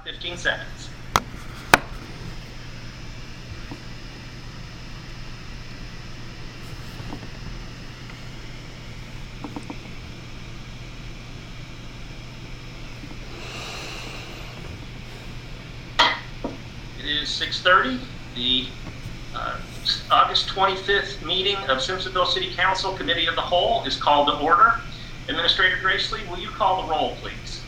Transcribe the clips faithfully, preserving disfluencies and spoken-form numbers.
fifteen seconds. It is six thirty. The uh, August twenty-fifth meeting of Simpsonville City Council Committee of the Whole is called to order. Administrator Grace Lee, will you call the roll, please?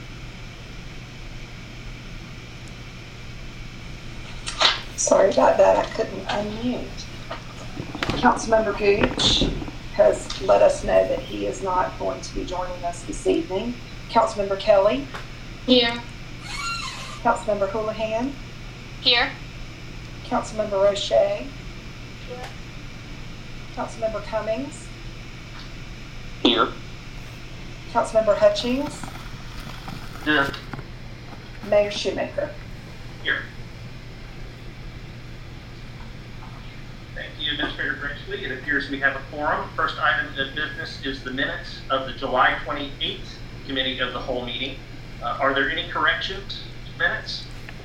Sorry about that, I couldn't unmute. Councilmember Gooch has let us know that he is not going to be joining us this evening. Councilmember Kelly? Here. Councilmember Houlihan? Here. Councilmember Roche? Here. Councilmember Cummings? Here. Councilmember Hutchings? Here. Mayor Shoemaker? Here. Thank you, Administrator Grace Lee. It appears we have a quorum. First item of business is the minutes of the July twenty-eighth Committee of the Whole meeting. Uh, are there any corrections to minutes?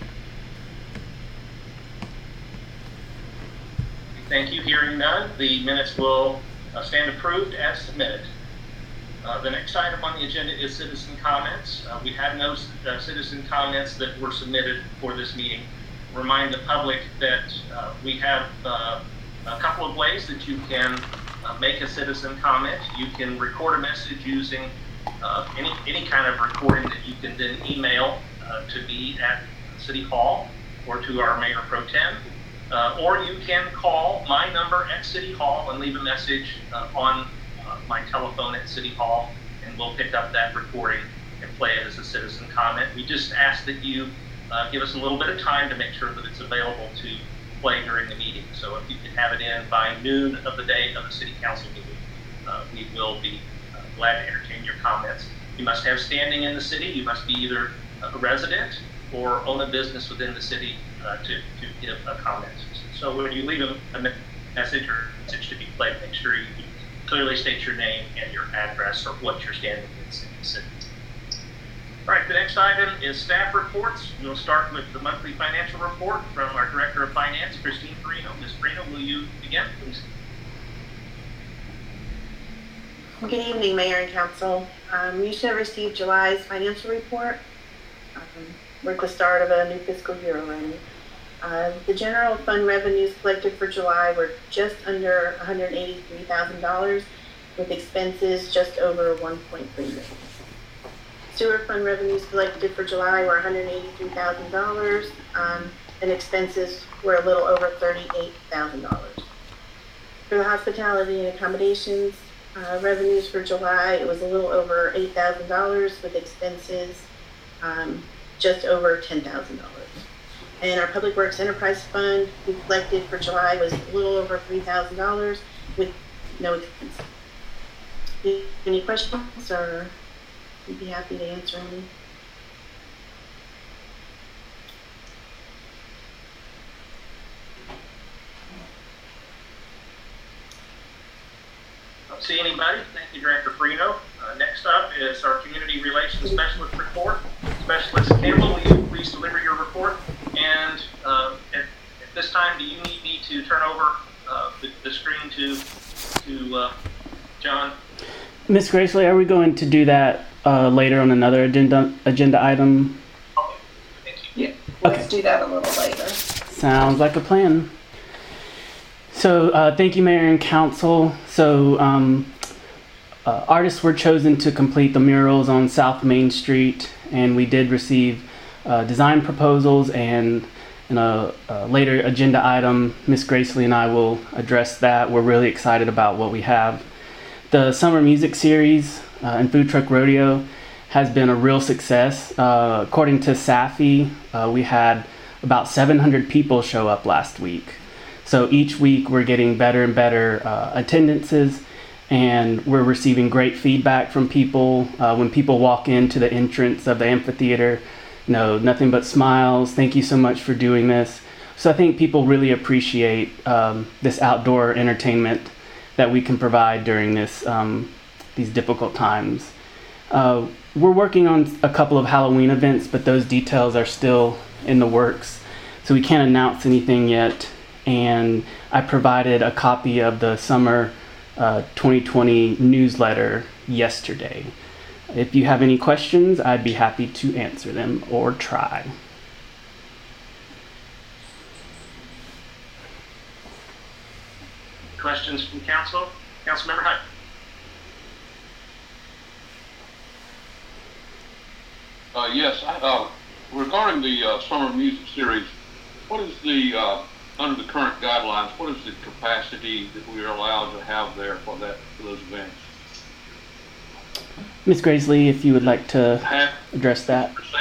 Thank you. Hearing none, the minutes will uh, stand approved as submitted. Uh, the next item on the agenda is citizen comments. Uh, we have no uh, citizen comments that were submitted for this meeting. Remind the public that uh, we have uh, a couple of ways that you can uh, make a citizen comment. You can record a message using uh, any any kind of recording that you can then email uh, to me at City Hall or to our Mayor Pro Tem. Uh, or you can call my number at City Hall and leave a message uh, on uh, my telephone at City Hall, and we'll pick up that recording and play it as a citizen comment. We just ask that you uh, give us a little bit of time to make sure that it's available to play during the meeting. So if you can have it in by noon of the day of the City Council meeting, uh, we will be uh, glad to entertain your comments. You must have standing in the city. You must be either a resident or own a business within the city uh, to, to give a comment. So when you leave a, a message or message to be played, make sure you clearly state your name and your address or what you're standing in the city. All right, the next item is staff reports. We'll start with the monthly financial report from our Director of Finance, Christine Perino. Miz Perino, will you begin, please? Good evening, Mayor and Council. Um, you should have received July's financial report. Um, we're at the start of a new fiscal year already. Uh, the general fund revenues collected for July were just under one hundred eighty-three thousand dollars, with expenses just over one point three million dollars. Sewer fund revenues collected for July were one hundred eighty-three thousand dollars, um, and expenses were a little over thirty-eight thousand dollars. For the hospitality and accommodations uh, revenues for July, it was a little over eight thousand dollars, with expenses um, just over ten thousand dollars. And our Public Works Enterprise Fund we collected for July was a little over three thousand dollars with no expense. Any questions, or we'd be happy to answer any? Don't see anybody. Thank you, Director Perino. Uh, next up is our Community Relations Specialist report. Specialist Campbell, will you please deliver your report? And uh, at, at this time, do you need me to turn over uh, the, the screen to to uh, John? Miz Grace Lee, are we going to do that uh, later on another agenda agenda item? Okay, thank you. Yeah, let's Okay. do that a little later. Sounds like a plan. So uh, thank you, Mayor and Council. So um, uh, artists were chosen to complete the murals on South Main Street, and we did receive uh, design proposals, and in a, a later agenda item, Miss Grace Lee and I will address that. We're really excited about what we have. The summer music series uh, and food truck rodeo has been a real success. Uh, according to Safi, uh, we had about seven hundred people show up last week. So each week we're getting better and better uh, attendances, and we're receiving great feedback from people. Uh, when people walk into the entrance of the amphitheater, you know, nothing but smiles. Thank you so much for doing this. So I think people really appreciate um, this outdoor entertainment that we can provide during this um, these difficult times. Uh, we're working on a couple of Halloween events, but those details are still in the works, so we can't announce anything yet. And I provided a copy of the summer uh, twenty twenty newsletter yesterday. If you have any questions, I'd be happy to answer them or try. Questions from council? Councilmember Hunt. Uh, yes, I, uh, regarding the uh, summer music series, what is the, uh, under the current guidelines, what is the capacity that we are allowed to have there for that, for those events? Miz Graysley, if you would like to Half address that. percent?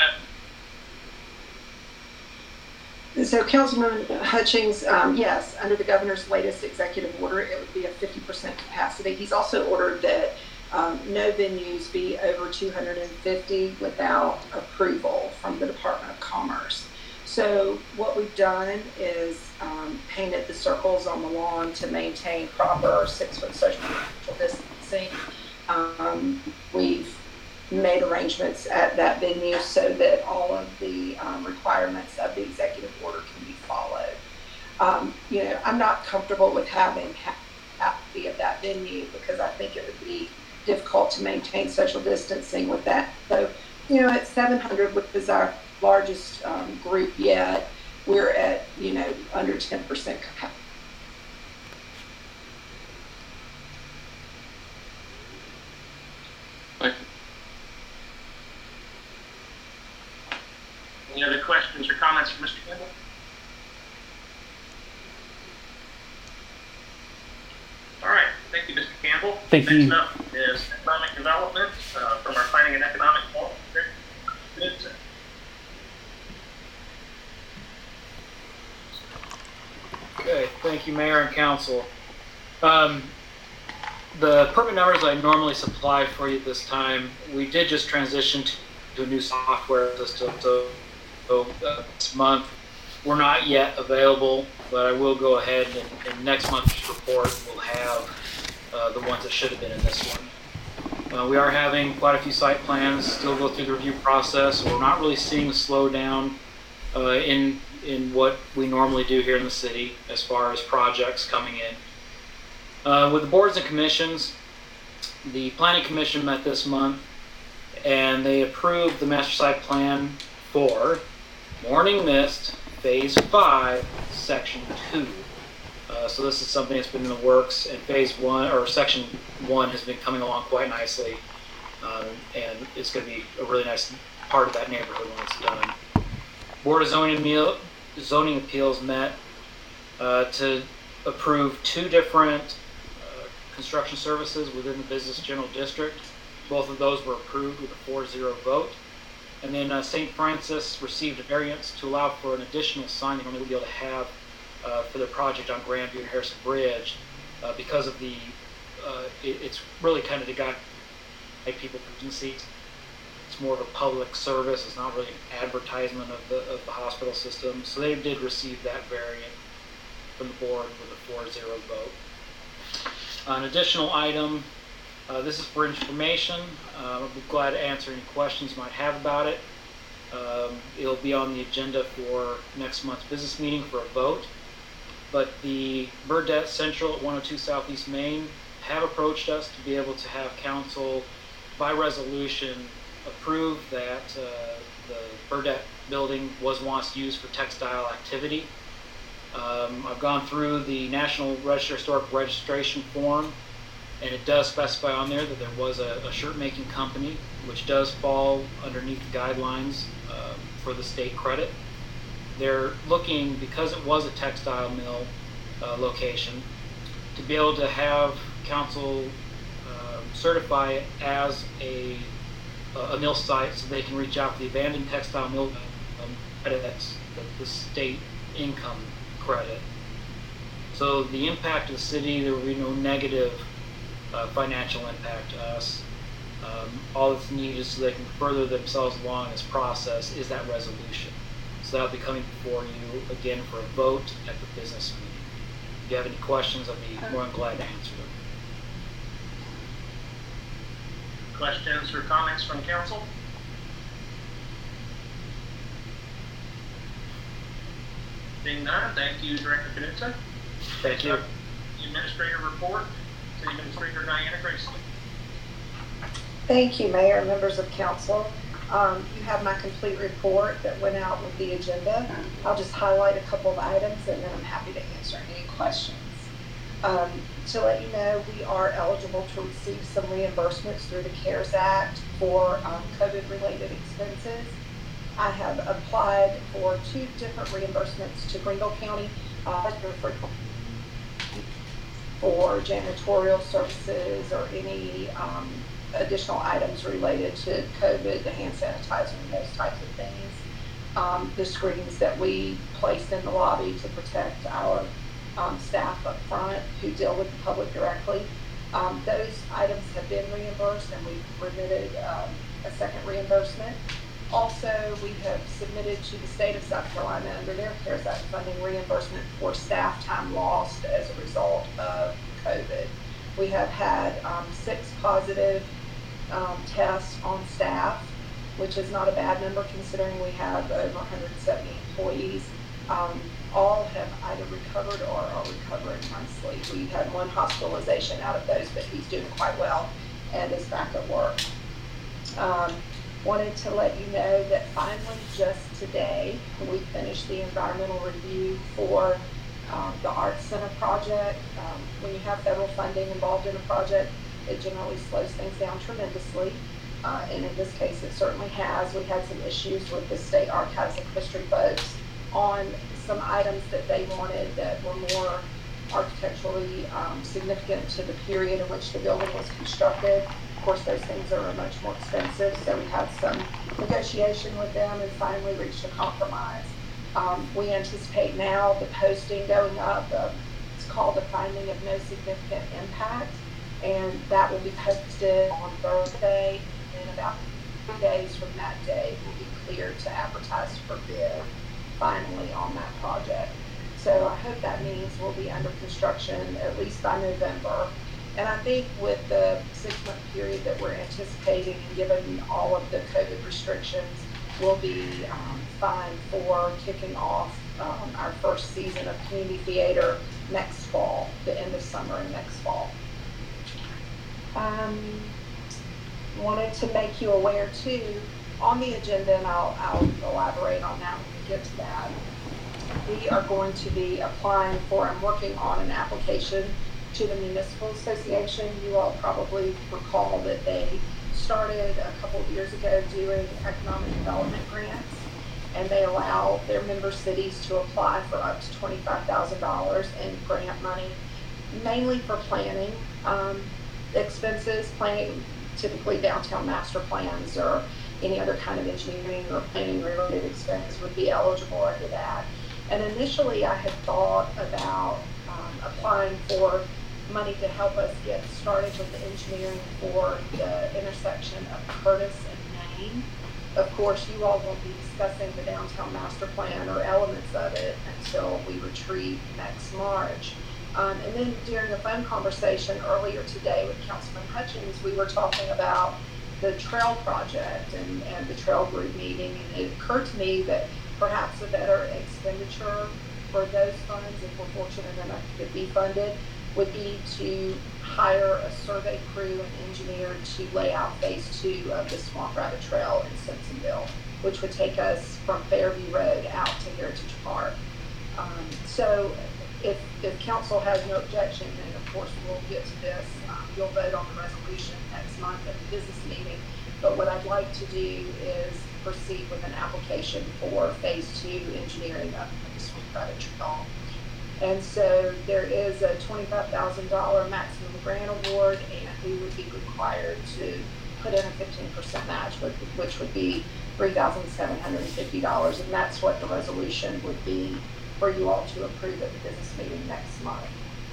So Councilman Hutchings, um, yes, under the governor's latest executive order, it would be a fifty percent capacity. He's also ordered that um, no venues be over two hundred fifty without approval from the Department of Commerce. So what we've done is um, painted the circles on the lawn to maintain proper six-foot social distancing. Um, we've made arrangements at that venue so that all of the um, requirements of the executive order can be followed. Um, you know, I'm not comfortable with having half be at that venue because I think it would be difficult to maintain social distancing with that. So, you know, at seven hundred, which is our largest um, group yet, we're at, you know, under ten percent capacity. Thank you. Any other questions or comments for Mister Campbell? All right, thank you, Mister Campbell. Thank you. Next up is economic development uh, from our planning and economic development. Okay, thank you, Mayor and Council. Um, the permit numbers I normally supply for you this time, we did just transition to a new software system, so, so uh, this month we're not yet available, but I will go ahead and in next month's report we'll have uh, the ones that should have been in this one. Uh, we are having quite a few site plans still go through the review process, so we're not really seeing a slowdown uh, in in what we normally do here in the city as far as projects coming in. Uh, with the boards and commissions, the Planning Commission met this month and they approved the master site plan for Morning Mist Phase five, Section two. Uh, so this is something that's been in the works, and Phase one, or Section one has been coming along quite nicely, um, and it's going to be a really nice part of that neighborhood when it's done. Board of Zoning, Meal, Zoning Appeals met uh, to approve two different uh, construction services within the Business General District. Both of those were approved with a four zero vote. And then uh, Saint Francis received a variance to allow for an additional sign they would be able to have uh, for their project on Grandview and Harrison Bridge uh, because of the, uh, it, it's really kind of to guide people who can see. It's more of a public service. It's not really an advertisement of the, of the hospital system. So they did receive that variant from the board with a four zero vote. An additional item, uh, this is for information. Uh, I'll be glad to answer any questions you might have about it. Um, it'll be on the agenda for next month's business meeting for a vote. But the Burdette Central at one oh two Southeast Main have approached us to be able to have council by resolution approve that uh, the Burdette building was once used for textile activity. Um, I've gone through the National Register Historic Registration form, and it does specify on there that there was a, a shirt making company, which does fall underneath the guidelines uh, for the state credit. They're looking, because it was a textile mill uh, location, to be able to have council uh, certify it as a a mill site, so they can reach out to the abandoned textile mill um, credits, the, the state income credit. So the impact to the city, there will be no negative uh, financial impact to us. Um, all that's needed so they can further themselves along this process is that resolution. So that'll be coming before you again for a vote at the business meeting. If you have any questions, I'll be more than glad to answer them. Questions or comments from council? Being none, thank you, Director Knudsen. Thank you. Administrator report, City Administrator Diana Grayson. Thank you, Mayor and members of council. Um, you have my complete report that went out with the agenda. I'll just highlight a couple of items and then I'm happy to answer any questions. Um, to let you know, we are eligible to receive some reimbursements through the CARES Act for um, COVID-related expenses. I have applied for two different reimbursements to Greenville County uh, for janitorial services or any um, additional items related to COVID, the hand sanitizer, and those types of things. Um, the screens that we placed in the lobby to protect our um, staff up front who deal with the public directly. Um, those items have been reimbursed and we've remitted um, a second reimbursement. Also, we have submitted to the state of South Carolina under their CARES Act funding reimbursement for staff time lost as a result of COVID. We have had um, six positive um, tests on staff, which is not a bad number considering we have over one hundred seventy employees. Um, all have either recovered or are recovering nicely. We had one hospitalization out of those, but he's doing quite well and is back at work. Um, Wanted to let you know that finally just today, we finished the environmental review for um, the Arts Center project. Um, when you have federal funding involved in a project, it generally slows things down tremendously. Uh, and in this case, it certainly has. We had some issues with the State Archives and History folks on some items that they wanted that were more architecturally um, significant to the period in which the building was constructed. Of course, those things are much more expensive, so we had some negotiation with them and finally reached a compromise. Um, we anticipate now the posting going up. Uh, it's called a finding of no significant impact, and that will be posted on Thursday. And about three days from that day, we'll be cleared to advertise for bid finally on that project. So I hope that means we'll be under construction at least by November. And I think with the six-month period that we're anticipating, and given all of the COVID restrictions, we'll be um, fine for kicking off um, our first season of community theater next fall, the end of summer and next fall. Um, wanted to make you aware too, on the agenda, and I'll, I'll elaborate on that when we get to that, we are going to be applying for, I'm working on an application to the Municipal Association. You all probably recall that they started a couple of years ago doing economic development grants, and they allow their member cities to apply for up to twenty-five thousand dollars in grant money, mainly for planning um, expenses, planning typically downtown master plans or any other kind of engineering or planning related expense would be eligible under that. And initially I had thought about um, applying for money to help us get started with the engineering for the intersection of Curtis and Main. Of course, you all won't be discussing the downtown master plan or elements of it until we retreat next March. Um, and then during a phone conversation earlier today with Councilman Hutchins, we were talking about the trail project and, and the trail group meeting, and it occurred to me that perhaps a better expenditure for those funds, if we're fortunate enough to be funded, would be to hire a survey crew and engineer to lay out phase two of the Swamp Rabbit Trail in Simpsonville, which would take us from Fairview Road out to Heritage Park. Um, so if, if council has no objection, then of course we'll get to this. Um, you'll vote on the resolution next month at the business meeting. But what I'd like to do is proceed with an application for phase two engineering of the Swamp Rabbit Trail. And so there is a twenty-five thousand dollars maximum grant award, and we would be required to put in a fifteen percent match, which would be three thousand seven hundred fifty dollars. And that's what the resolution would be for you all to approve at the business meeting next month.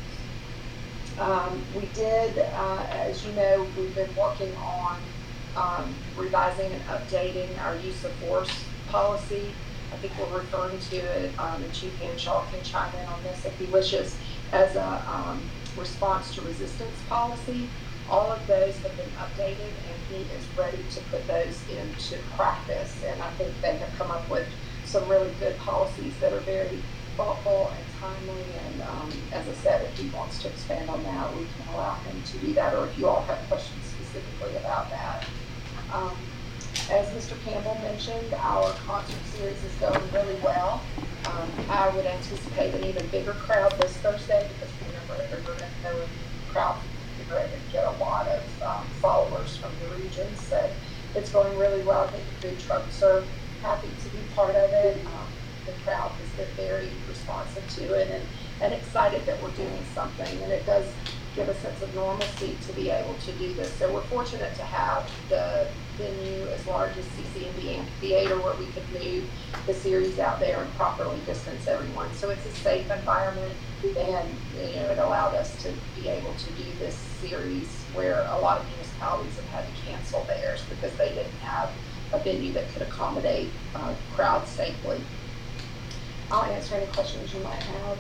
Um, we did, uh, as you know, we've been working on um, revising and updating our use of force policy. I think we're referring to it, um, and Chief Hanshaw can chime in on this if he wishes, as a um, response to resistance policy. all of those have been updated, and he is ready to put those into practice. And I think they have come up with some really good policies that are very thoughtful and timely. And um, as I said, if he wants to expand on that, we can allow him to do that, or if you all have questions specifically about that. Um, as Mister Campbell mentioned, our concert series is going really well. Um, I would anticipate an even bigger crowd this Thursday, because remember, we're going to know a crowd we're going to get a lot of um, followers from the region. So it's going really well. I think the food trucks are happy to be part of it. Um, the crowd has been very responsive to it, and, and excited that we're doing something. And it does give a sense of normalcy to be able to do this. So we're fortunate to have the venue as large as C C M B Amphitheater, where we could move the series out there and properly distance everyone. So it's a safe environment, and you know, it allowed us to be able to do this series where a lot of municipalities have had to cancel theirs because they didn't have a venue that could accommodate uh, crowds safely. I'll answer any questions you might have.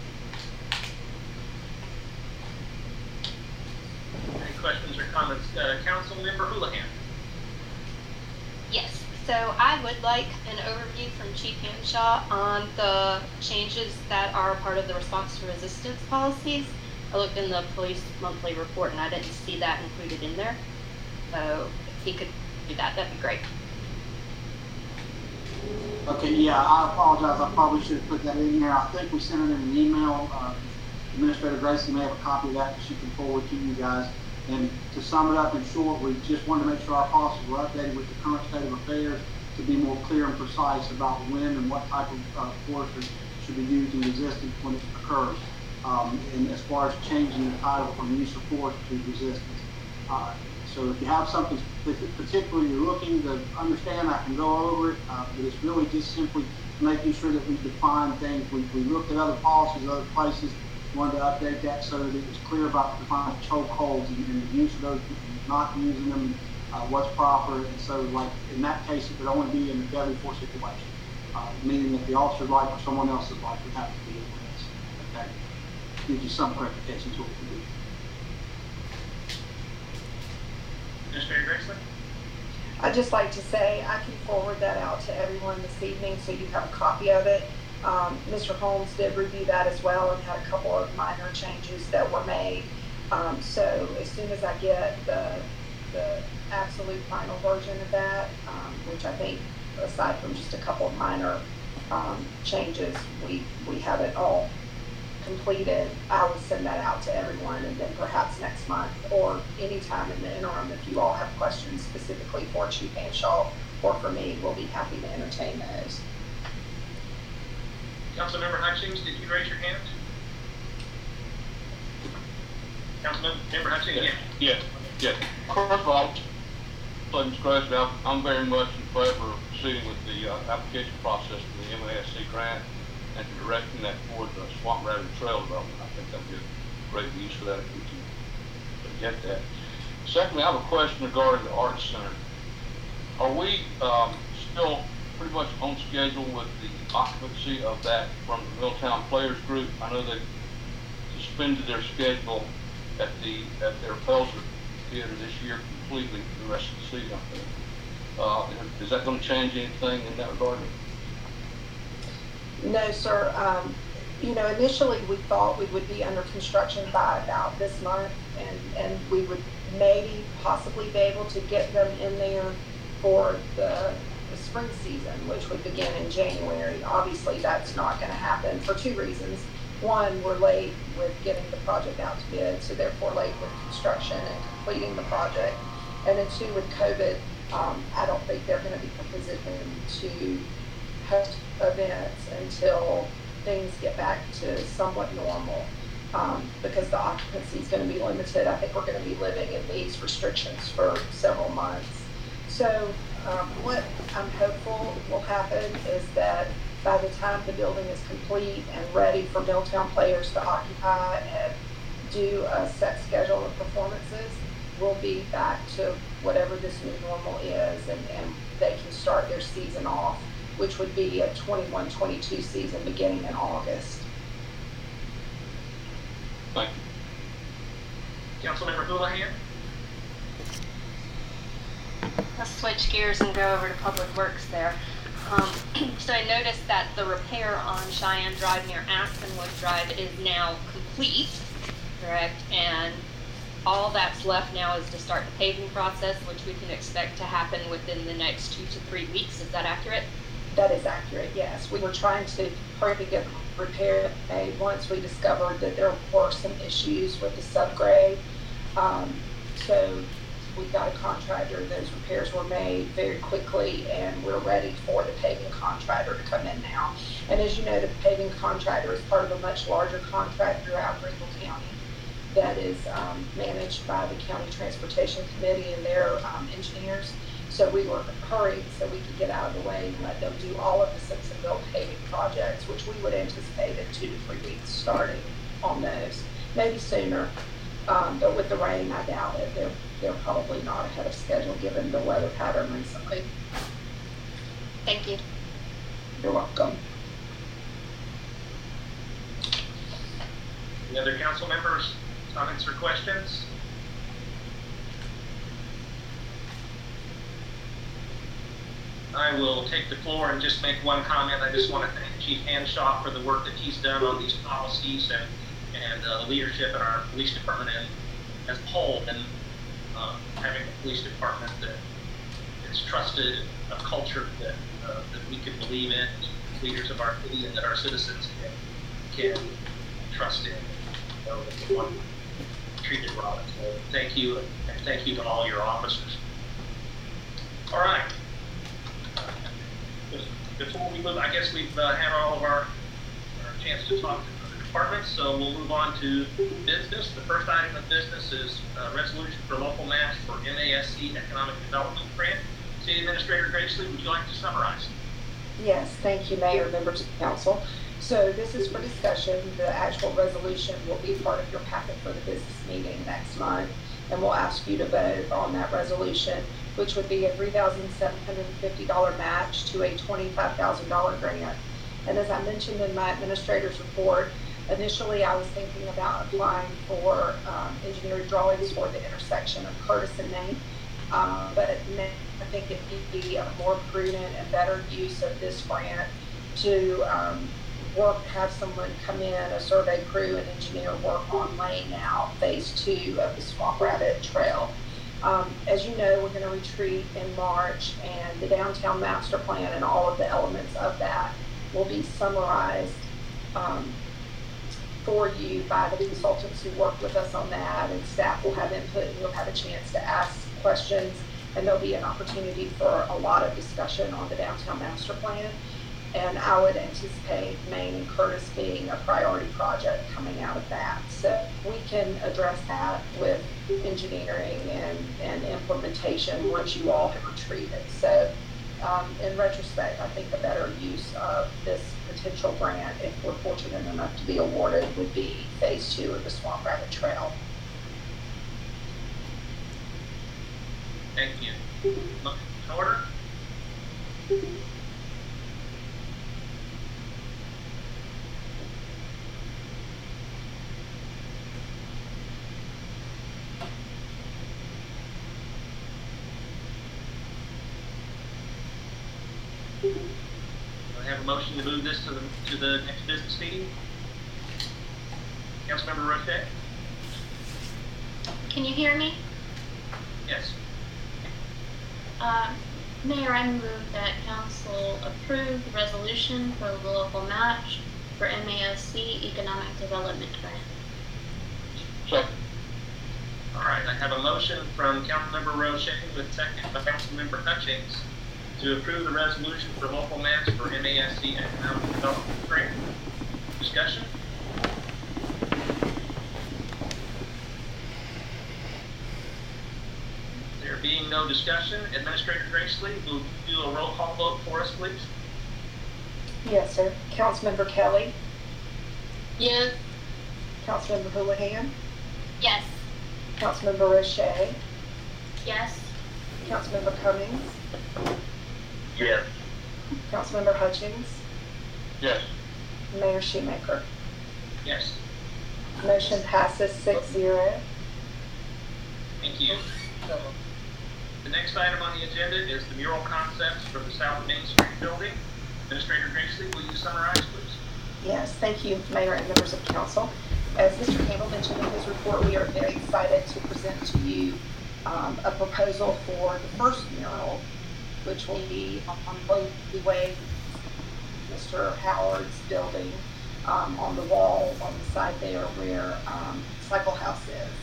Any questions or comments? Uh, Councilmember Houlihan. Yes, so I would like an overview from Chief Hanshaw on the changes that are part of the response to resistance policies. I looked in the police monthly report and I didn't see that included in there. So if he could do that, that'd be great. Okay, yeah, I apologize. I probably should have put that in there. I think we sent it in an email. Uh, Administrator Gracie may have a copy of that that she can forward to you guys. And to sum it up in short, we just wanted to make sure our policies were updated with the current state of affairs to be more clear and precise about when and what type of uh, force should be used in resistance when it occurs. Um, and as far as changing the title from use of force to resistance. Uh, so if you have something particularly you're looking to understand, I can go over it, uh, but it's really just simply making sure that we define things. We, we looked at other policies, other places, wanted to update that so that it was clear about defining chokeholds and, and the use of those, not using them, uh, what's proper. And so, like in that case, it could only be in a deadly force situation, uh, meaning that the officer's life or someone else's life would have to be at risk. Okay, gives you some clarification to what we do. Administrator Grayson. I'd just like to say I can forward that out to everyone this evening so you have a copy of it. Um, Mister Holmes did review that as well and had a couple of minor changes that were made. Um, so as soon as I get the, the absolute final version of that, um, which I think aside from just a couple of minor um, changes, we, we have it all completed, I will send that out to everyone, and then perhaps next month or anytime in the interim, if you all have questions specifically for Chief Hanshaw or for me, we'll be happy to entertain those. Councilmember Hutchings, did you raise your hand? Councilmember Hutchings, yes. yeah. Yes, yes. First of all, Miz Gracie, I'm, I'm very much in favor of proceeding with the uh, application process for the M A S C grant and directing that toward the Swamp Rabbit Trail development. I think that'd be a great use for that if we can get that. Secondly, I have a question regarding the Arts Center. Are we um, still pretty much on schedule with the occupancy of that from the Milltown Players Group? I know they suspended their schedule at the at their Pelzer Theater this year completely for the rest of the season. Uh, is that going to change anything in that regard? No, sir. Um, you know, initially we thought we would be under construction by about this month, and, and we would maybe possibly be able to get them in there for the, the spring season, which would begin in January. Obviously, that's not going to happen for two reasons. One, we're late with getting the project out to bid, so therefore late with construction and completing the project. And then two, with COVID, um, I don't think they're going to be in a position to host events until things get back to somewhat normal, um, because the occupancy is going to be limited. I think we're going to be living in these restrictions for several months. So um, what I'm hopeful will happen is that by the time the building is complete and ready for Milltown Players to occupy and do a set schedule of performances, we'll be back to whatever this new normal is, and, and they can start their season off, which would be a twenty-one twenty-two season beginning in August. Thank you. Councilmember Houlihan? Let's switch gears and go over to Public Works there. Um, so I noticed that the repair on Cheyenne Drive near Aspenwood Drive is now complete, correct? And all that's left now is to start the paving process, which we can expect to happen within the next two to three weeks. Is that accurate? That is accurate, yes. We were trying to hurry to get the repair made once we discovered that there were some issues with the subgrade. Um, so we got a contractor, those repairs were made very quickly, and we're ready for the paving contractor to come in now. And as you know, the paving contractor is part of a much larger contract throughout Greenville County that is um, managed by the County Transportation Committee and their um, engineers. So we were hurried so we could get out of the way and let them do all of the Simpsonville paving projects, which we would anticipate in two to three weeks starting on those, maybe sooner. Um, but with the rain, I doubt it. They're, they're probably not ahead of schedule given the weather pattern recently. Thank you. You're welcome. Any other council members, comments or questions? I will take the floor and just make one comment. I just want to thank Chief Hanshaw for the work that he's done on these policies and and uh, the leadership in our police department and as a whole, and uh, having a police department that is trusted, a culture that uh, that we can believe in, leaders of our city, and that our citizens can can trust in. You know, that they want to be treated well. So thank you, and thank you to all your officers. All right. Before we move, I guess we've uh, had all of our, our chance to talk to other departments, so we'll move on to business. The first item of business is a resolution for local match for M A S C Economic Development Grant. City Administrator Graceley, would you like to summarize? Yes, thank you, Mayor, members of the council. So this is for discussion. The actual resolution will be part of your packet for the business meeting next month, and we'll ask you to vote on that resolution, which would be a three thousand seven hundred fifty dollars match to a twenty-five thousand dollars grant. And as I mentioned in my administrator's report, initially I was thinking about applying for um, engineering drawings for the intersection of Curtis and Main, um, but I think it would be a more prudent and better use of this grant to um, work, have someone come in, a survey crew and engineer work on laying out phase two of the Swamp Rabbit Trail. Um, as you know, we're going to retreat in March, and the downtown master plan and all of the elements of that will be summarized um, for you by the consultants who work with us on that, and staff will have input and you'll have a chance to ask questions, and there'll be an opportunity for a lot of discussion on the downtown master plan. And I would anticipate Main and Curtis being a priority project coming out of that. So we can address that with engineering and, and implementation once you all have retreated. So um, in retrospect, I think the better use of this potential grant, if we're fortunate enough to be awarded, would be phase two of the Swamp Rabbit Trail. Thank you. In order? I have a motion to move this to the to the next business meeting. Councilmember Roche? Can you hear me? Yes. Uh, Mayor, I move that council approve the resolution for the local match for M A S C Economic Development Grant. Second. All right, I have a motion from Councilmember Roche with second by Councilmember Hutchings to approve the resolution for local match for M A S C Economic Development Grant. Discussion? There being no discussion, Administrator Graceley, will you do a roll call vote for us, please? Yes, sir. Councilmember Kelly? Yes. Councilmember Houlihan? Yes. Councilmember Roche? Yes. Councilmember Cummings? Yes. Councilmember Hutchings? Yes. Mayor Shoemaker? Yes. Motion passes six zero. Thank you. The next item on the agenda is the mural concepts for the South Main Street building. Administrator Gracely, will you summarize, please? Yes, thank you, Mayor and members of council. As Mister Campbell mentioned in his report, we are very excited to present to you um, a proposal for the first mural, which will be on the way Mister Howard's building, um, on the wall on the side there where um, Cycle House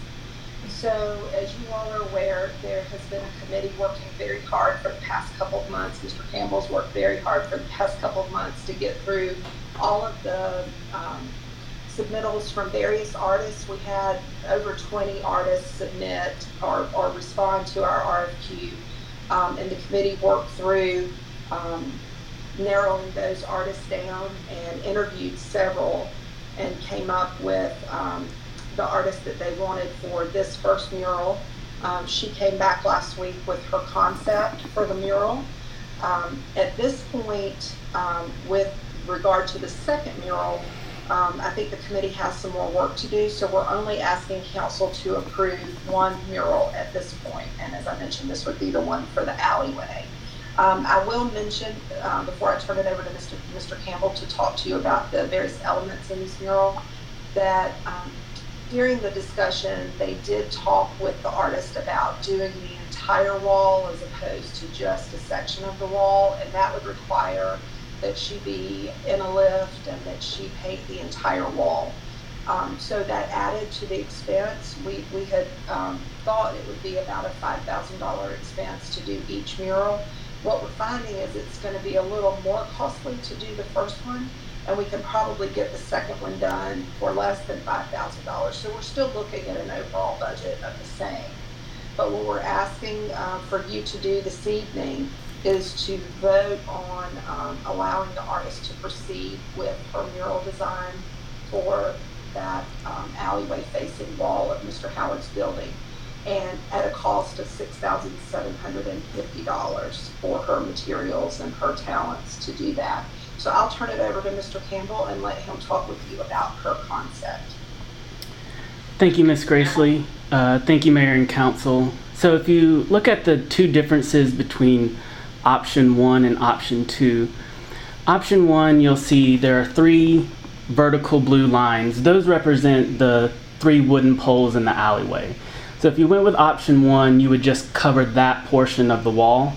is. So, as you all are aware, there has been a committee working very hard for the past couple of months. Mister Campbell's worked very hard for the past couple of months to get through all of the um, submittals from various artists. We had over twenty artists submit or, or respond to our R F Q, um, and the committee worked through um, narrowing those artists down and interviewed several and came up with um, the artist that they wanted for this first mural. Um, she came back last week with her concept for the mural. Um, at this point, um, with regard to the second mural, um, I think the committee has some more work to do, so we're only asking council to approve one mural at this point. And as I mentioned, this would be the one for the alleyway. Um, I will mention, um, before I turn it over to Mister Mister Campbell to talk to you about the various elements in this mural, that um, during the discussion, they did talk with the artist about doing the entire wall as opposed to just a section of the wall, and that would require that she be in a lift and that she paint the entire wall. Um, so that added to the expense. We, we had um, thought it would be about a five thousand dollars expense to do each mural. What we're finding is it's going to be a little more costly to do the first one, and we can probably get the second one done for less than five thousand dollars. So we're still looking at an overall budget of the same. But what we're asking uh, for you to do this evening is to vote on um, allowing the artist to proceed with her mural design for that um, alleyway facing wall of Mister Howard's building, and at a cost of six thousand seven hundred fifty dollars for her materials and her talents to do that. So I'll turn it over to Mister Campbell and let him talk with you about her concept. Thank you, Miz Gracely. Uh, thank you, Mayor and Council. So if you look at the two differences between option one and option two, option one, you'll see there are three vertical blue lines. Those represent the three wooden poles in the alleyway. So if you went with option one, you would just cover that portion of the wall.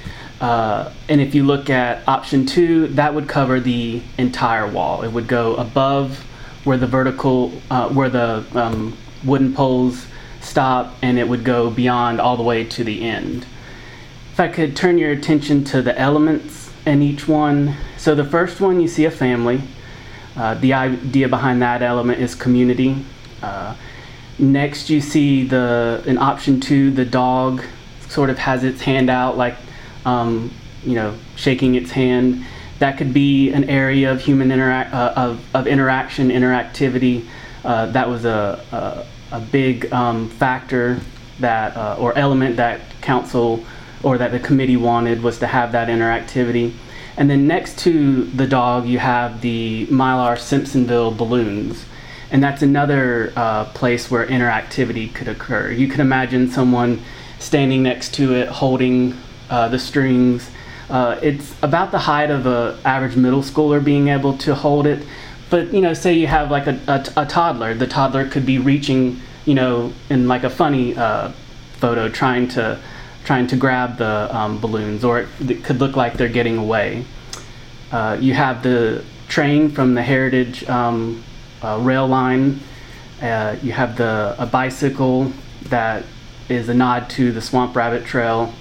Uh, and if you look at option two, that would cover the entire wall. It would go above where the vertical, uh, where the um, wooden poles stop, and it would go beyond all the way to the end. If I could turn your attention to the elements in each one. So the first one, you see a family. Uh, the idea behind that element is community. Uh, next, you see the in option two, the dog sort of has its hand out, like um, you know, shaking its hand. That could be an area of human interact uh, of of interaction, interactivity. Uh, that was a a, a big um, factor that uh, or element that council or that the committee wanted, was to have that interactivity. And then next to the dog, you have the Mylar Simpsonville balloons. And that's another uh, place where interactivity could occur. You can imagine someone standing next to it, holding uh, the strings. Uh, it's about the height of an average middle schooler being able to hold it. But, you know, say you have like a, a, a toddler. The toddler could be reaching, you know, in like a funny uh, photo, trying to trying to grab the um, balloons, or it, it could look like they're getting away. Uh, you have the train from the Heritage um, uh, rail line. Uh, you have the a bicycle that is a nod to the Swamp Rabbit Trail.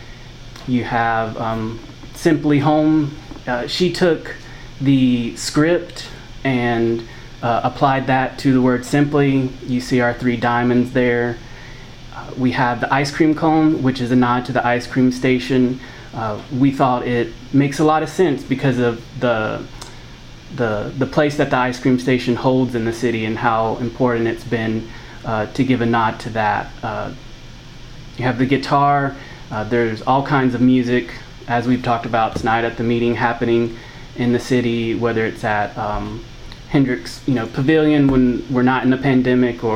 You have um, Simply Home. Uh, she took the script and uh, applied that to the word simply. You see our three diamonds there. Uh, we have the ice cream cone, which is a nod to the ice cream station. Uh, we thought it makes a lot of sense because of the, the, the place that the ice cream station holds in the city and how important it's been uh, to give a nod to that. Uh, you have the guitar. Uh, there's all kinds of music, as we've talked about tonight at the meeting, happening in the city, whether it's at um, Hendricks, you know, Pavilion when we're not in the pandemic, or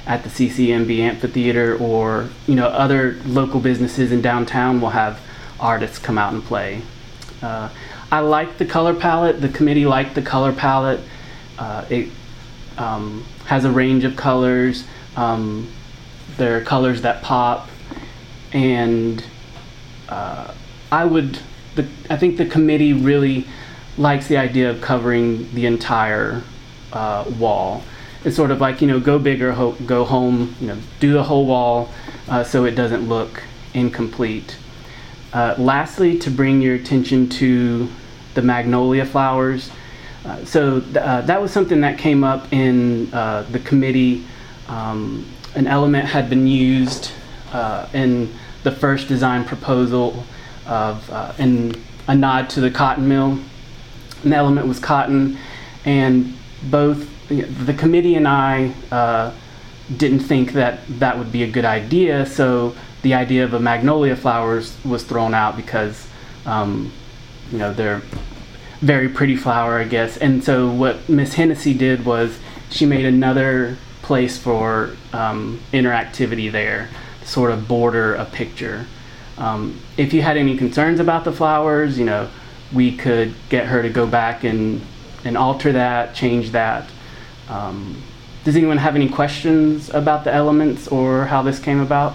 at the C C M B Amphitheater, or you know other local businesses in downtown will have artists come out and play. Uh, I like the color palette. The committee liked the color palette. Uh, it um, has a range of colors. Um, there are colors that pop, and uh, I would. The, I think the committee really likes the idea of covering the entire uh, wall. It's sort of like, you know, go big or ho- go home. You know, do the whole wall uh, so it doesn't look incomplete. Uh, lastly, to bring your attention to the magnolia flowers. Uh, so th- uh, that was something that came up in uh, the committee. Um, an element had been used uh, in the first design proposal of uh, in a nod to the cotton mill. An element was cotton, and both the committee and I uh, didn't think that that would be a good idea, so the idea of a magnolia flowers was thrown out because um, you know they're very pretty flower, I guess. And so what Miss Hennessy did was she made another place for um, interactivity there, to sort of border a picture. Um, if you had any concerns about the flowers, you know, we could get her to go back and and alter that, change that. Um, does anyone have any questions about the elements or how this came about?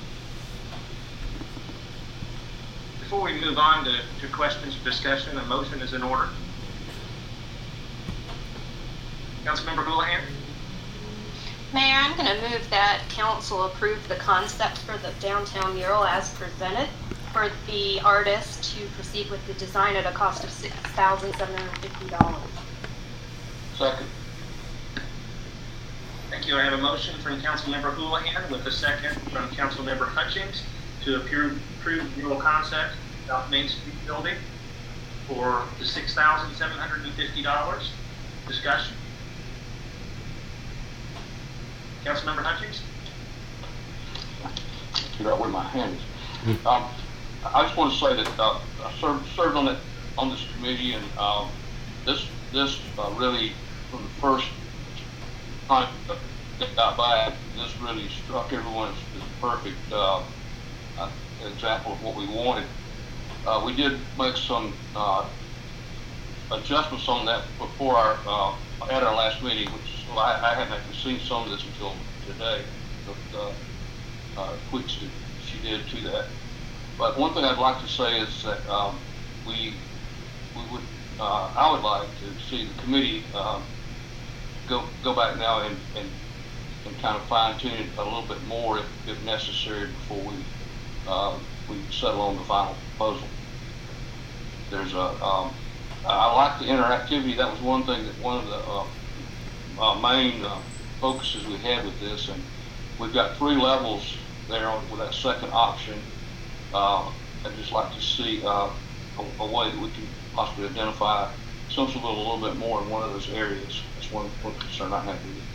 Before we move on to, to questions or discussion, a motion is in order. Councilmember Houlihan? Mayor, I'm going to move that council approve the concept for the downtown mural as presented for the artist to proceed with the design at a cost of six thousand seven hundred fifty dollars. Second. Thank you. I have a motion from Councilmember Houlihan with a second from Councilmember Hutchings to approve, approve mural concept South Main Street building for the six thousand seven hundred fifty dollars. Discussion. Councilmember Hutchings? Figure out where my hand is. Um, I just want to say that uh, I served, served on it on this committee, and um, this this uh, really, from the first time that got by, this really struck everyone as a perfect uh, uh, example of what we wanted. Uh, we did make some uh, adjustments on that before our uh, at our last meeting, which well, I, I hadn't actually seen some of this until today. But uh, uh, tweaks that she did to that. But one thing I'd like to say is that um, we we would uh, I would like to see the committee um, go go back now and, and and kind of fine tune it a little bit more if, if necessary before we uh, we settle on the final proposal. There's a um, I like the interactivity. That was one thing that one of the uh, uh, main uh, focuses we had with this, and we've got three levels there on, with that second option. Uh, I'd just like to see uh, a, a way that we can possibly identify something a little bit more in one of those areas. That's one, one concern I have with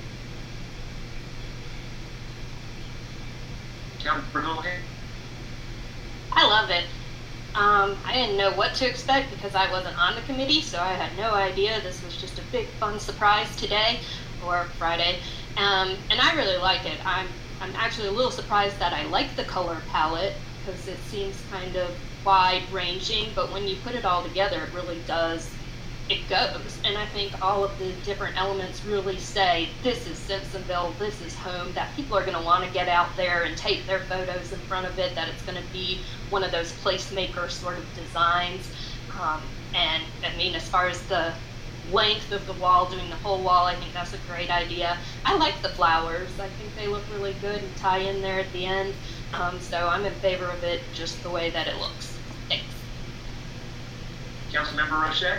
it. Councilmember Houlihan? I love it. Um, I didn't know what to expect because I wasn't on the committee, so I had no idea. This was just a big fun surprise today or Friday, um, and I really like it. I'm I'm actually a little surprised that I like the color palette because it seems kind of wide-ranging, but when you put it all together, it really does. It goes, and I think all of the different elements really say this is Simpsonville, this is home, that people are going to want to get out there and take their photos in front of it, that it's going to be one of those placemaker sort of designs. Um, and I mean, as far as the length of the wall, doing the whole wall, I think that's a great idea. I like the flowers. I think they look really good and tie in there at the end. Um, so I'm in favor of it just the way that it looks. Thanks. Councilmember Roche?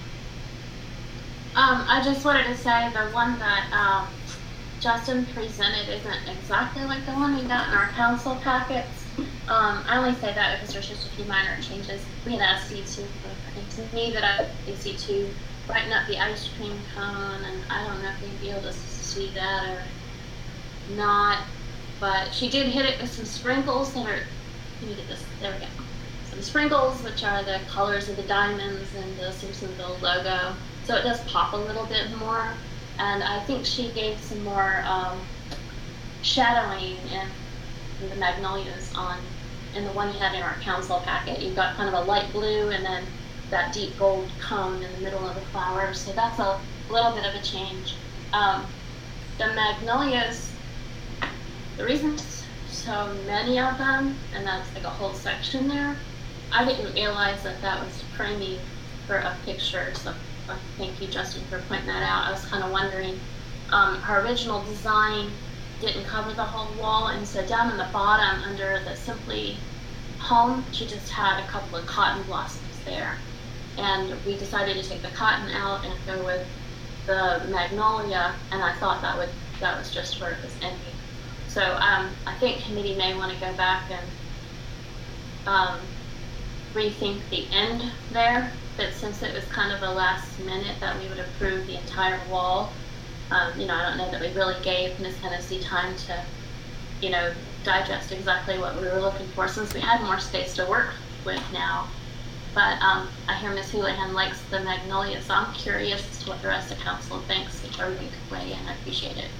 Um, I just wanted to say the one that um, Justin presented isn't exactly like the one we got in our council packets. Um, I only say that because there's just a few minor changes. We had asked you to, to me that I see to brighten up the ice cream cone, and I don't know if you'd be able to see that or not, but she did hit it with some sprinkles that are, let me get this, there we go. Some sprinkles, which are the colors of the diamonds and the Simpsonville logo. So it does pop a little bit more, and I think she gave some more um, shadowing and the magnolias on, in the one you had in our council packet. You've got kind of a light blue and then that deep gold cone in the middle of the flowers. So that's a little bit of a change. Um, the magnolias, the reason so many of them, and that's like a whole section there, I didn't realize that that was framing for a picture. So uh, thank you, Justin, for pointing that out. I was kind of wondering, um, her original design didn't cover the whole wall, and so down in the bottom under the Simply Home, she just had a couple of cotton blossoms there. And we decided to take the cotton out and go with the magnolia, and I thought that would that was just where it was ending. So um, I think committee may want to go back and um, rethink the end there, but since it was kind of a last minute that we would approve the entire wall, um, you know, I don't know that we really gave Miz Hennessy time to, you know, digest exactly what we were looking for, since we had more space to work with now. But um, I hear Miz Houlihan likes the magnolia, so I'm curious as to what the rest of council thinks before we can weigh in. I appreciate it.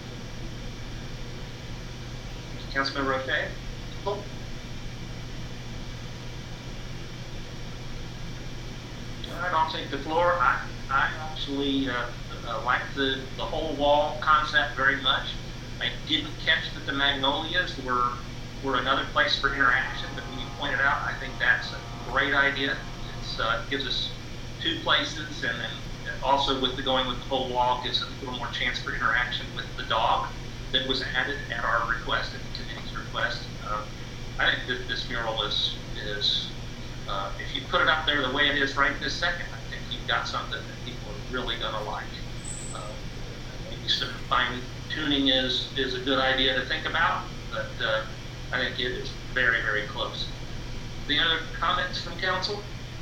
Councilmember O'Shea? Cool. All right, I'll take the floor. I, I actually uh, uh, like the, the whole wall concept very much. I didn't catch that the magnolias were were another place for interaction, but when you pointed out, I think that's a great idea. It's, uh, it gives us two places, and then also with the going with the whole wall gives us a little more chance for interaction with the dog that was added at our request, at the committee's request. Uh, I think that this mural is, is uh, if you put it out there the way it is right this second, I think you've got something that people are really going to like. Uh, maybe some fine tuning is, is a good idea to think about, but uh, I think it is very, very close. Any other comments from council?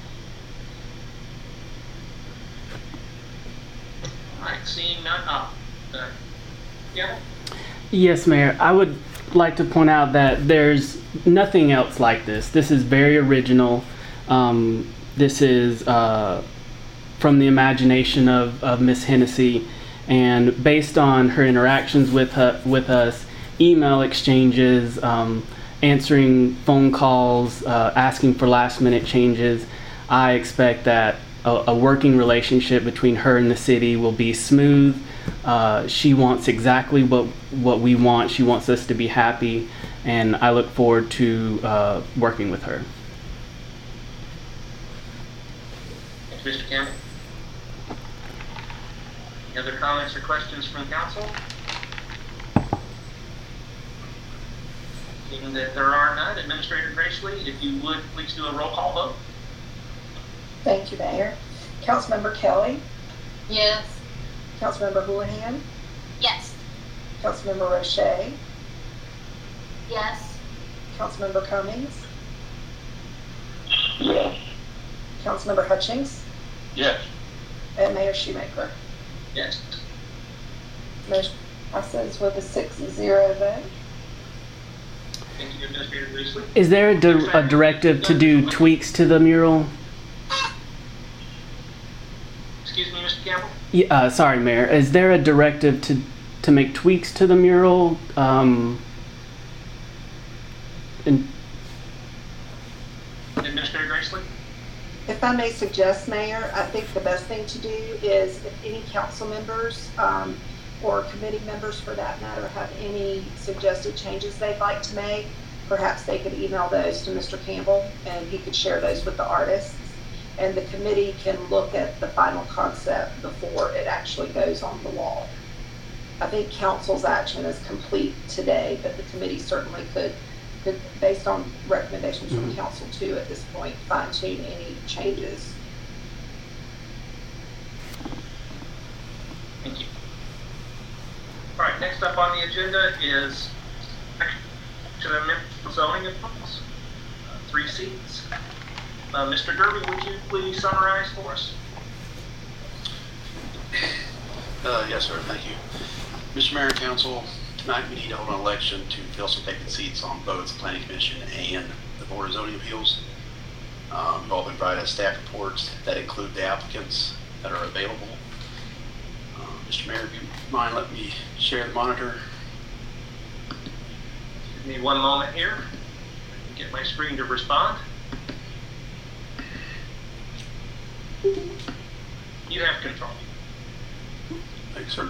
All right, seeing none. Uh, uh, yeah. Yes, Mayor. I would like to point out that there's nothing else like this. This is very original. Um, this is uh, from the imagination of, of Miz Hennessy, and based on her interactions with her, with us, email exchanges, um, answering phone calls, uh, asking for last minute changes, I expect that a, a working relationship between her and the city will be smooth. Uh, she wants exactly what what we want. She wants us to be happy, and I look forward to uh, working with her. Thanks, Mister Campbell. Any other comments or questions from council? Seeing that there are none, Administrator Gracely, if you would please do a roll call vote. Thank you, Mayor. Councilmember Kelly? Yes. Councilmember Houlihan? Yes. Councilmember Roche? Yes. Councilmember Cummings? Yes. Councilmember Hutchings? Yes. And Mayor Shoemaker. Yes. Motion passes with a six zero vote. Thank you, Administrator Gracely. Is there a, di- a directive to do tweaks to the mural? Excuse me, Mister Campbell? Yeah, uh, sorry, Mayor. Is there a directive to to make tweaks to the mural? Um, in- Administrator Gracely? If I may suggest, Mayor, I think the best thing to do is if any council members um, or committee members for that matter have any suggested changes they'd like to make, perhaps they could email those to Mister Campbell and he could share those with the artists. And the committee can look at the final concept before it actually goes on the wall. I think council's action is complete today, but the committee certainly could, could based on recommendations from Mm-hmm. council too at this point, fine tune any changes. Thank you. All right, next up on the agenda is action amendment zoning appeals. Uh, three seats. Uh, Mister Gerby, would you please summarize for us? Uh, yes, sir. Thank you. Mister Mayor and Council, tonight we need to hold an election to fill some vacant seats on both the Planning Commission and the Board of Zoning Appeals. Um, we've all been provided staff reports that include the applicants that are available. Uh, Mister Mayor, if you mind, let me share the monitor. Give me one moment here. Get my screen to respond. You have control. Thanks, sir.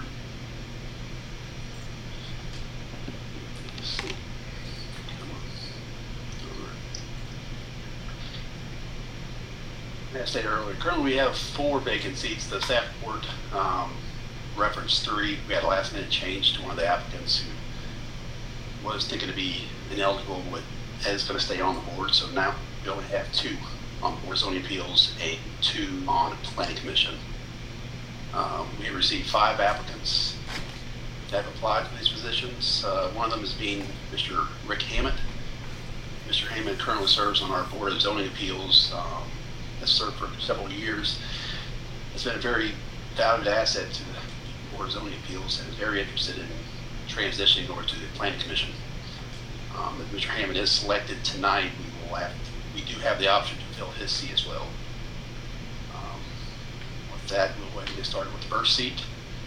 As I stated earlier, currently we have four vacant seats. The staff board um, referenced three. We had a last minute change to one of the applicants who was thinking to be ineligible but is going to stay on the board. So now we only have two on the Board of Zoning Appeals and two on the Planning Commission. Um, we received five applicants that have applied for these positions. Uh, one of them is being Mister Rick Hammett. Mister Hammett currently serves on our Board of Zoning Appeals. Um, has served for several years. Has been a very valued asset to the Board of Zoning Appeals and is very interested in transitioning over to the Planning Commission. Um, if Mister Hammond is selected tonight, we will have, we do have the option to fill his seat as well. Um, with that, we'll go ahead and get started with the first seat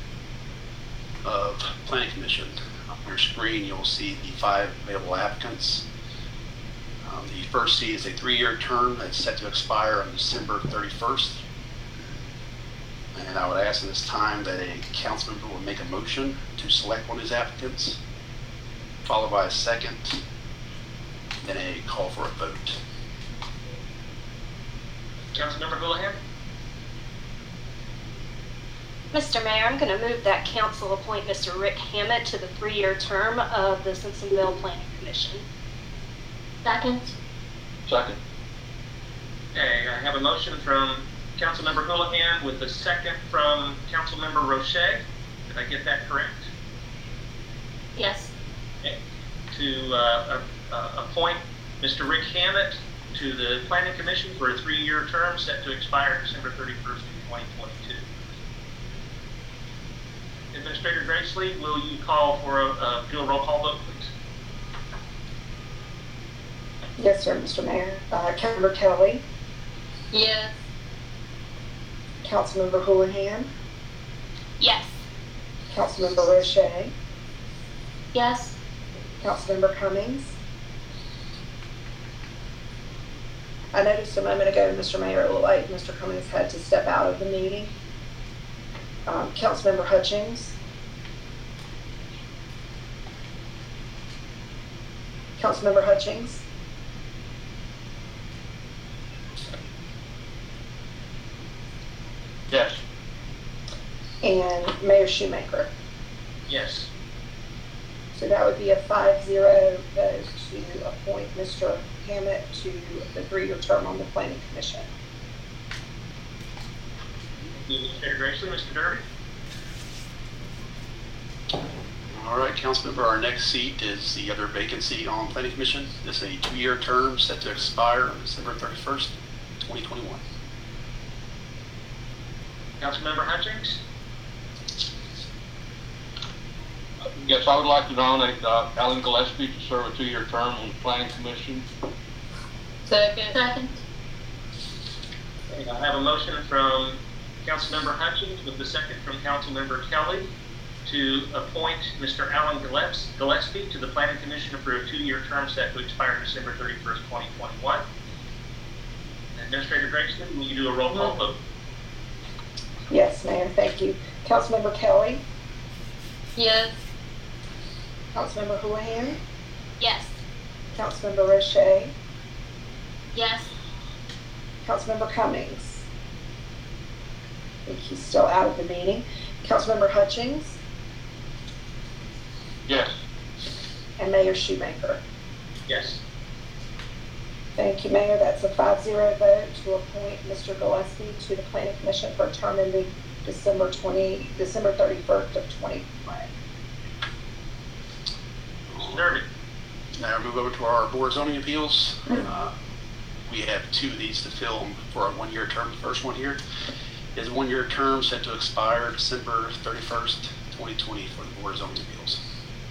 of Planning Commission. On your screen, you'll see the five available applicants. Um, the first seat is a three-year term that's set to expire on December thirty-first. And I would ask at this time that a council member will make a motion to select one of his applicants, followed by a second, then a call for a vote. Councilmember Houlihan? Mister Mayor, I'm going to move that council appoint Mister Rick Hammett to the three-year term of the Simpsonville Planning Commission. Second. Second. Okay, I have a motion from Councilmember Houlihan with a second from Councilmember Roche. Did I get that correct? Yes. Okay. To uh, uh, appoint Mister Rick Hammett to the Planning Commission for a three-year term set to expire December thirty-first, twenty twenty-two. Administrator Gracely, will you call for a, uh, do a roll call vote, please? Yes, sir, Mister Mayor. Uh, Councilmember Kelly, Yes. Councilmember Houlihan, Yes. Councilmember Roche, Yes. Councilmember Cummings. I noticed a moment ago, Mister Mayor, it looked like Mister Cummings had to step out of the meeting. Um, Councilmember Hutchings. Councilmember Hutchings. Yes. And Mayor Shoemaker. Yes. So that would be a five zero vote to appoint Mister Hammett to the three-year term on the Planning Commission. Administrator Gracely, Mister Derby? All right, Councilmember, our next seat is the other vacancy on Planning Commission. This is a two-year term set to expire on December thirty-first, twenty twenty-one. Councilmember Hutchings? Yes, I would like to nominate uh, Alan Gillespie to serve a two-year term on the Planning Commission. Second. Second. Okay, I have a motion from Councilmember Hutchings with the second from Councilmember Kelly to appoint Mister Alan Gillespie Gillespie to the Planning Commission for a two-year term set to expire December thirty-first, twenty twenty-one. Administrator Grayson, will you do a roll call vote? Yes, Mayor, thank you. Councilmember Kelly, Yes. Councilmember Houlihan, Yes. Councilmember Roche, Yes. Councilmember Cummings. I think he's still out of the meeting. Councilmember Hutchings Yes. and Mayor Shoemaker. Yes. Thank you, Mayor. That's a five zero vote to appoint Mister Gillespie to the Planning Commission for a term ending December twenty, December thirty-first of twenty twenty. Mister Derby? Now move over to our Board of Zoning Appeals. Uh, we have two of these to fill for a one-year term. The first one here is a one-year term set to expire December thirty-first, twenty twenty for the Board of Zoning Appeals.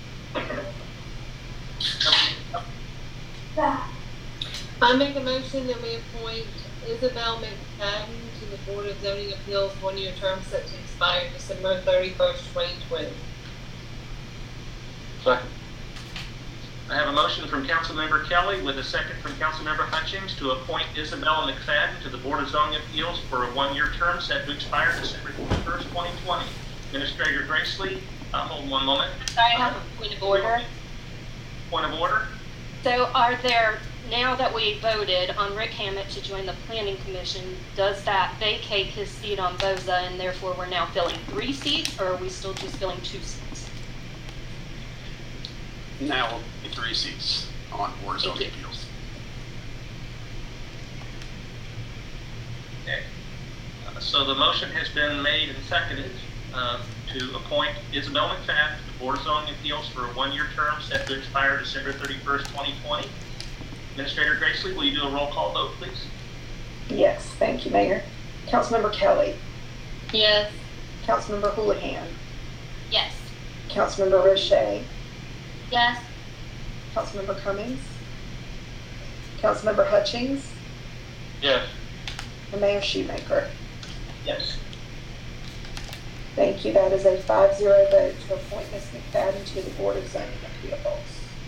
I make a motion that we appoint Isabel McFadden to the Board of Zoning Appeals one-year term set to expire December thirty-first, twenty twenty. Second. I have a motion from Councilmember Kelly with a second from Councilmember Hutchings to appoint Isabella McFadden to the Board of Zoning Appeals for a one-year term set to expire December first, twenty twenty. Administrator Gracely, uh, hold one moment. Sorry, I have a point of order. Point of order. So are there, now that we voted on Rick Hammett to join the Planning Commission, does that vacate his seat on BOZA and therefore we're now filling three seats, or are we still just filling two seats? Now will be three seats on Board of Zoning Appeals. Okay. Uh, so the motion has been made and seconded uh, to appoint Isabel McFadden to the Board of Zoning Appeals for a one-year term set to expire December thirty-first, twenty twenty. Administrator Gracely, will you do a roll call vote, please? Yes, thank you, Mayor. Councilmember Kelly. Yes. Councilmember Houlihan. Yes. Councilmember Roche. Yes. Councilmember Cummings. Councilmember Hutchings. Yes. And Mayor Shoemaker. Yes. Thank you. That is a five zero vote to appoint Miz McFadden to the Board of Zoning Appeals.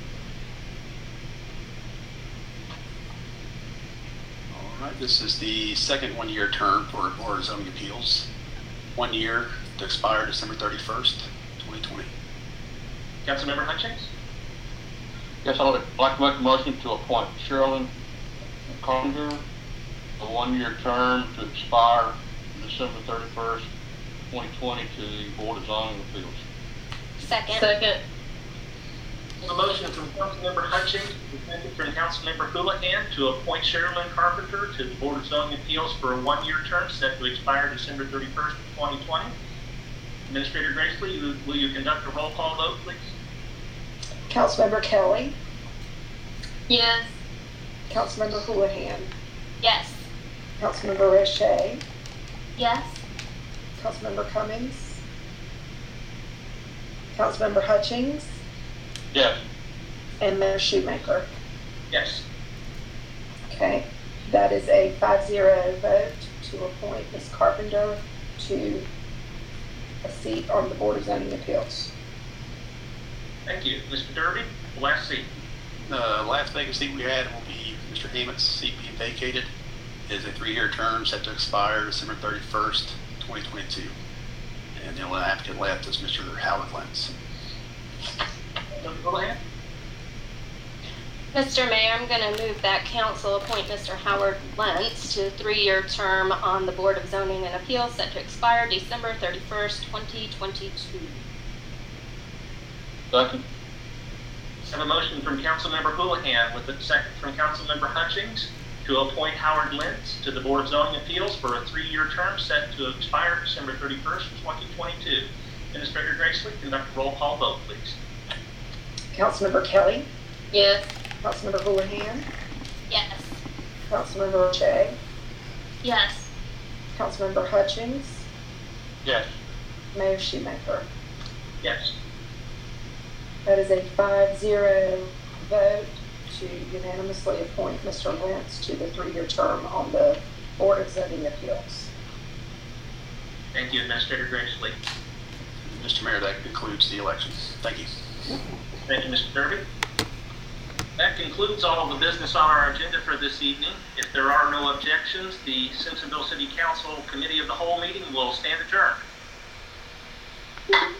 All right, this is the second one-year term for Board of Zoning Appeals. One year to expire December thirty-first, twenty twenty. Councilmember Hutchings? Yes, I would like to make a motion to appoint Sherilyn Carpenter, a one-year term to expire December thirty-first, twenty twenty to the Board of Zoning Appeals. Second. Second. A motion from Councilmember Hutchings, seconded from Councilmember Houlihan to appoint Sherilyn Carpenter to the Board of Zoning Appeals for a one-year term set to expire December thirty-first, twenty twenty. Administrator Gracely, you- will you conduct a roll call vote, please? Councilmember Kelly. Yes. Councilmember Houlihan. Yes. Councilmember Roche. Yes. Councilmember Cummings. Councilmember Hutchings. Yes. And Mayor Shoemaker. Yes. Okay, that is a five zero vote to appoint Miz Carpenter to a seat on the Board of Zoning Appeals. Thank you. Mister Derby, the last seat. The last vacancy we had will be Mister Hammett's seat being vacated. It is a three-year term set to expire December thirty-first, twenty twenty-two. And the only applicant left is Mister Howard Lentz. Go ahead. Mister Mayor, I'm going to move that council appoint Mister Howard Lentz to a three-year term on the Board of Zoning and Appeals set to expire December thirty-first, twenty twenty-two. Second. I have a motion from Councilmember Houlihan with a second from Councilmember Hutchings to appoint Howard Lentz to the Board of Zoning Appeals for a three-year term set to expire December thirty-first, twenty twenty-two. Administrator Gracely, conduct a roll call vote, please. Councilmember Kelly. Yes. Councilmember Houlihan. Yes. Councilmember Roche. Yes. Councilmember Hutchings. Yes. Mayor Shoemaker. Yes. That is a five zero vote to unanimously appoint Mister Lentz to the three-year term on the Board of Zoning Appeals. Thank you, Administrator Gracely. Mister Mayor, that concludes the election. Thank you. Thank you, Mister Derby. That concludes all of the business on our agenda for this evening. If there are no objections, the Simpsonville City Council Committee of the Whole meeting will stand adjourned.